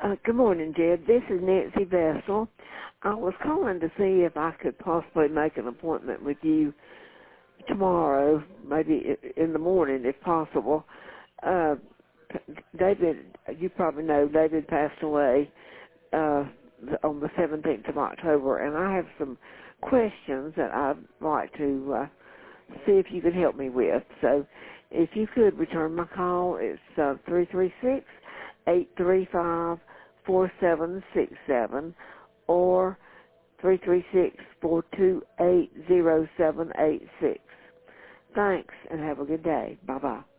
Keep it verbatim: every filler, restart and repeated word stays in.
Uh, good morning, Jed. This is Nancy Vessel. I was calling to see if I could possibly make an appointment with you tomorrow, maybe i- in the morning if possible. Uh, David, you probably know David passed away uh, on the seventeenth of October, and I have some questions that I'd like to uh, see if you could help me with. So if you could return my call, it's uh, three three six, eight three five, four seven six seven or three three six, four two eight, zero seven eight six. Thanks, and have a good day. Bye-bye.